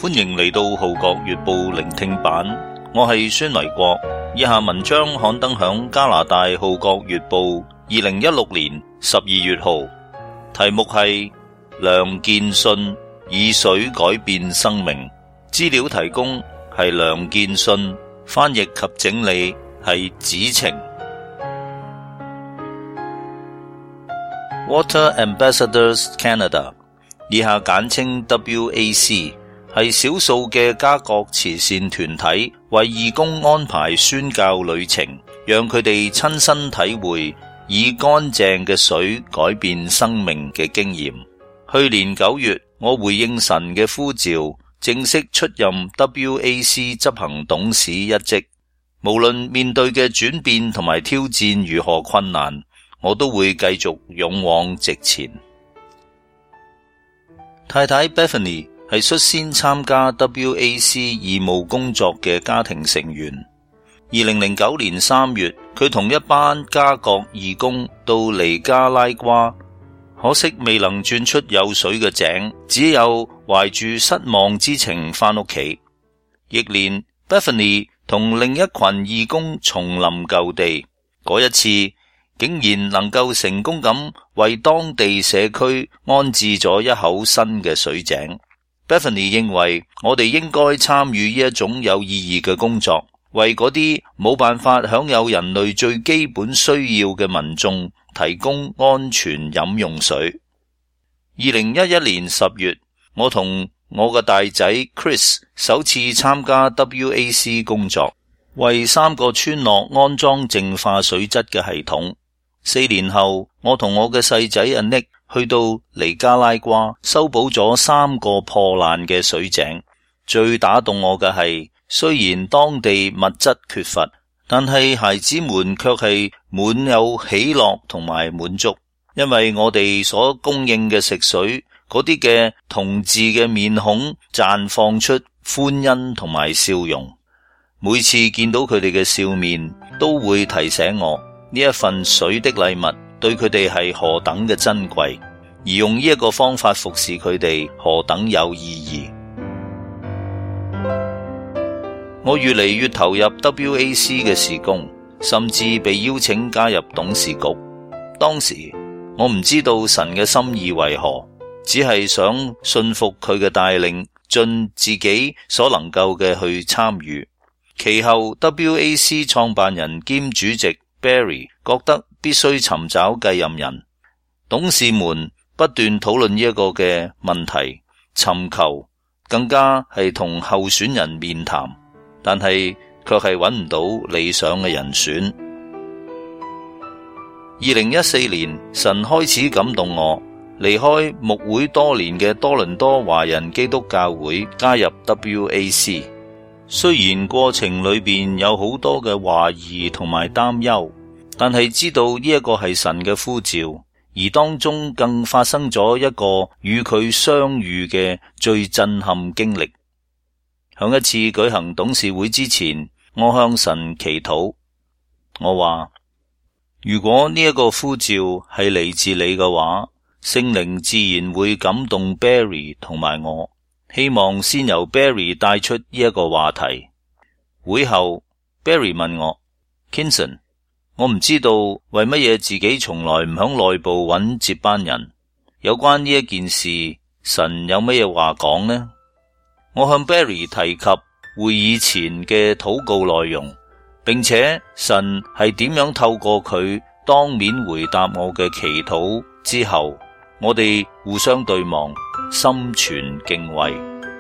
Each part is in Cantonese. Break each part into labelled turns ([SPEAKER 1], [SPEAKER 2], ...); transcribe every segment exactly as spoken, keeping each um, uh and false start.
[SPEAKER 1] 歡迎嚟到《號角月報》聆聽版，我係孫維國。以下文章刊登響加拿大《號角月報》二零一六年十二月號，題目係梁建信以水改變生命。資料提供係梁建信，翻譯及整理係子晴。Water Ambassadors Canada， 以下簡稱 W A C， 係少數嘅加國慈善團體為義工安排宣教旅程，讓佢哋親身體會以乾淨嘅水改變生命嘅經驗。去年九月，我回應神嘅呼召，正式出任 W A C 執行董事一職。無論面對嘅轉變同埋挑戰如何困難，我都會繼續勇往直前。太太 Bethany 係率先參加 W A C 義務工作嘅家庭成員。二零零九年三月，佢同一班加國義工到尼加拉瓜，可惜未能鑽出有水嘅井，只有懷住失望之情返屋企。翌年 Bethany 同另一群義工重臨舊地，嗰一次竟然能夠成功咁為當地社區安置咗一口新嘅水井。Bethany 認為我哋應該參與呢一種有意義嘅工作，為嗰啲冇辦法享有人類最基本需要嘅民眾提供安全飲用水。二零一一年十月，我同我嘅大仔 Chris 首次參加 W A C 工作，為三個村落安裝淨化水質嘅系統。四年後，我同我嘅細仔阿 Nick 去到尼加拉瓜，修補咗三個破爛嘅水井。最打動我嘅係，雖然當地物質缺乏，但係孩子們卻係滿有喜樂同埋滿足，因為我哋所供應嘅食水，嗰啲嘅同志嘅面孔綻放出歡欣同埋笑容。每次見到佢哋嘅笑面，都會提醒我呢一份水的禮物對佢哋係何等嘅珍貴，而用呢一個方法服侍佢哋何等有意義。我越嚟越投入 W A C 嘅事工，甚至被邀請加入董事局。當時我唔知道神嘅心意為何，只係想信服佢嘅帶領，盡自己所能夠嘅去參與。其後 W A C 創辦人兼主席 Barry 覺得必須尋找繼任人，董事們不斷討論呢一個嘅問題，尋求更加係同候選人面談，但係卻係揾唔到理想嘅人選。二零一四年，神開始感動我，離開牧會多年嘅多倫多華人基督教會，加入 W A C。雖然過程裏邊有好多嘅懷疑同埋擔憂，但係知道呢一個係神嘅呼召，而當中更發生咗一個與佢相遇嘅最震撼經歷。響一次舉行董事會之前，我向神祈禱，我話：如果呢一個呼召係嚟自你嘅話，聖靈自然會感動 Barry 同埋我。希望先由 Barry 帶出呢一個話題。會後 Barry 問我 Kinson， 我唔知道為乜嘢自己從來唔響內部揾接班人，有關呢一件事，神有乜嘢話講呢？我向 Barry 提及會議前嘅禱告內容，並且神係點樣透過佢當面回答我嘅祈禱之後，我哋互相對望，心存敬畏。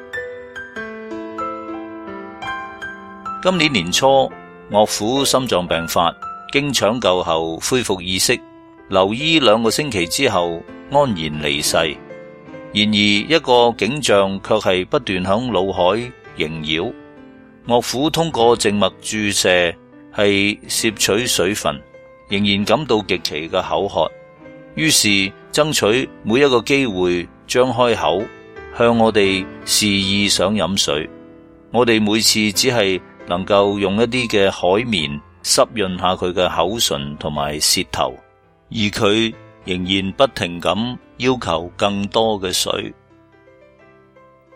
[SPEAKER 1] 今年年初，岳父心臟病發，經搶救後恢復意識，留醫兩個星期之後安然離世。然而一個景象卻係不斷響腦海縈繞。岳父通過靜脈注射係攝取水分，仍然感到極其嘅口渴，於是爭取每一個機會張開口向我哋示意想飲水。我哋每次只係能夠用一啲嘅海綿濕潤下佢嘅口唇同埋舌頭，而佢仍然不停咁要求更多嘅水。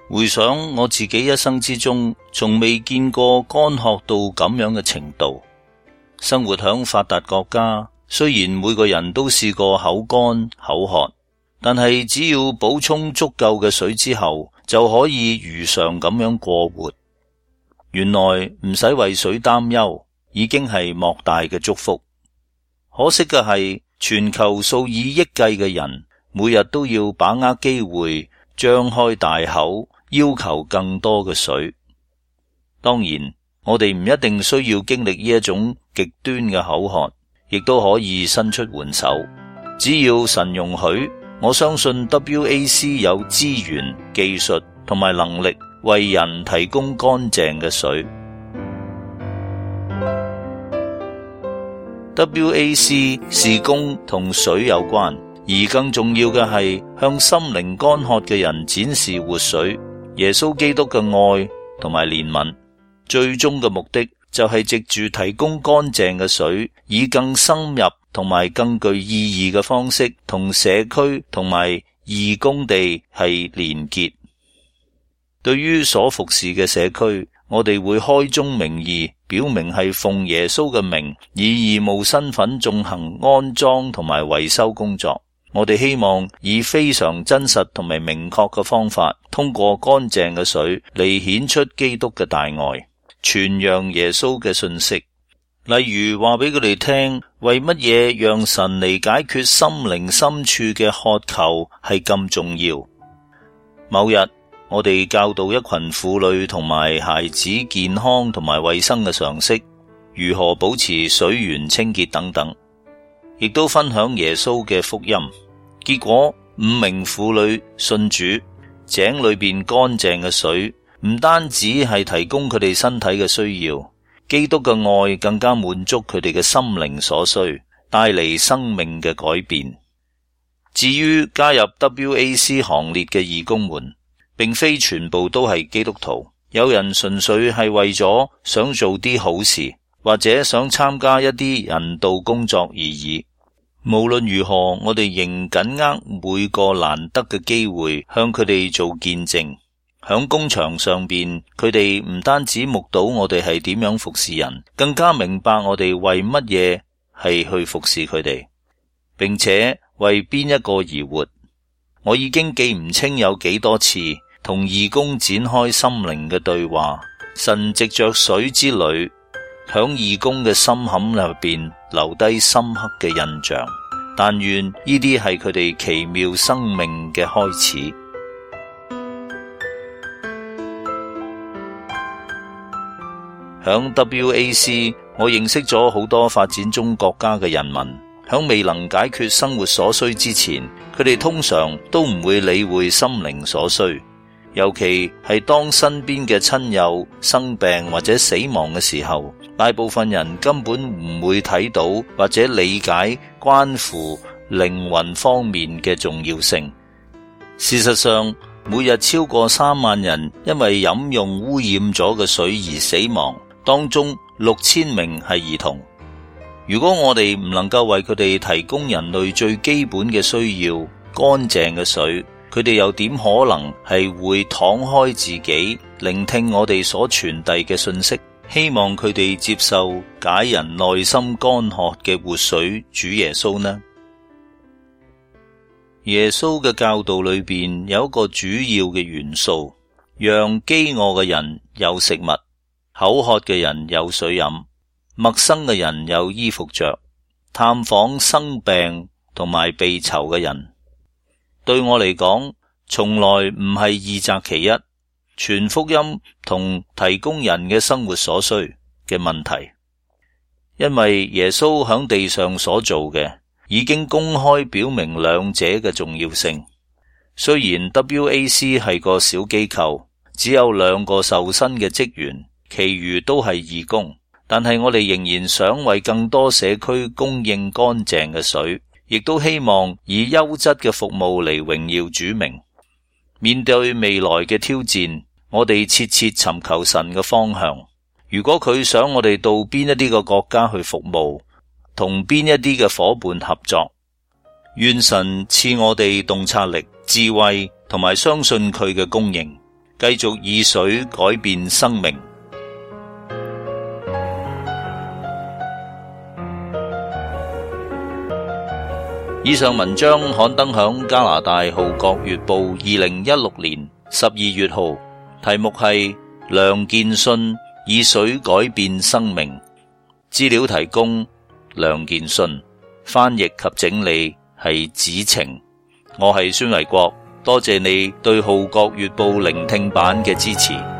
[SPEAKER 1] 回想我自己一生之中，從未見過乾渴到咁樣嘅程度。生活響發達國家，雖然每個人都試過口乾口渴，但係只要補充足夠嘅水之後，就可以如常咁樣過活。原來唔使為水擔憂，已經係莫大嘅祝福。可惜嘅係，全球數以億計嘅人，每日都要把握機會，張開大口，要求更多嘅水。當然，我哋唔一定需要經歷呢一種極端嘅口渴，亦都可以伸出援手。只要神容許，我相信 W A C 有資源、技術同埋能力為人提供乾淨嘅水。W A C 事工同水有關，而更重要嘅係向心靈乾渴嘅人展示活水，耶穌基督嘅愛同埋憐憫。最終嘅目的就係藉住提供乾淨嘅水，以更深入同埋更具意義嘅方式同社區同埋義工地係連結。對於所服侍嘅社區，我哋會開宗明義表明係奉耶穌嘅名，以義務身份進行安裝同埋維修工作。我哋希望以非常真實同埋明確嘅方法，通過乾淨嘅水嚟顯出基督嘅大愛，傳揚耶穌嘅信息。例如話俾佢哋聽，為乜嘢讓神嚟解決心靈深處嘅渴求係咁重要。某日我哋教導一群婦女同埋孩子健康同埋衛生嘅常識，如何保持水源清潔等等，亦都分享耶穌嘅福音。結果五名婦女信主，井裏邊乾淨嘅水唔單止係提供佢哋身體嘅需要，基督嘅愛更加滿足佢哋嘅心靈所需，帶嚟生命嘅改變。至於加入 W A C 行列嘅義工們，並非全部都係基督徒，有人純粹係為咗想做啲好事，或者想參加一啲人道工作而已。無論如何，我哋仍緊握每個難得嘅機會，向佢哋做見證。響工場上邊，佢哋唔單止目睹我哋係點樣服侍人，更加明白我哋為乜嘢係去服侍佢哋，並且為邊一個而活。我已經記唔清有幾多次同義工展開心靈嘅對話，神藉着水之旅響義工嘅心坎入邊留低深刻嘅印象，但願呢啲係佢哋奇妙生命嘅開始。響 W A C， 我認識咗好多發展中國家嘅人民，響未能解決生活所需之前，佢哋通常都唔會理會心靈所需，尤其係當身邊嘅親友生病或者死亡嘅時候，大部分人根本唔會睇到或者理解關乎靈魂方面嘅重要性。事實上，每日超過三萬人因為飲用污染咗嘅水而死亡，當中六千名係兒童。如果我哋唔能夠為佢哋提供人類最基本嘅需要，乾淨嘅水，佢哋又點可能係會敞開自己，聆聽我哋所傳遞嘅信息，希望佢哋接受解人內心乾渴嘅活水主耶穌呢？耶穌嘅教導裏邊有一個主要嘅元素，讓飢餓嘅人有食物，口渴嘅人有水飲，陌生嘅人有衣服着，探訪生病同埋被囚嘅人。對我嚟講，從來唔係二擇其一，傳福音同提供人嘅生活所需嘅問題，因為耶穌響地上所做嘅已經公開表明兩者嘅重要性。雖然 W A C 係個小機構，只有兩個受薪嘅職員，其餘都係義工，但係我哋仍然想為更多社區供應乾淨嘅水，亦都希望以優質嘅服務嚟榮耀主名。面對未來嘅挑戰，我哋切切尋求神嘅方向。如果佢想我哋到邊一啲嘅國家去服務，同邊一啲嘅夥伴合作，願神賜我哋洞察力、智慧同埋相信佢嘅供應， 繼續以水改變生命。以上文章刊登響加拿大《號角月報》二零一六年十二月號，題目係梁健信以水改變生命。資料提供梁健信，翻譯及整理係子晴。我係孫維國，多謝你對《號角月報》聆聽版嘅支持。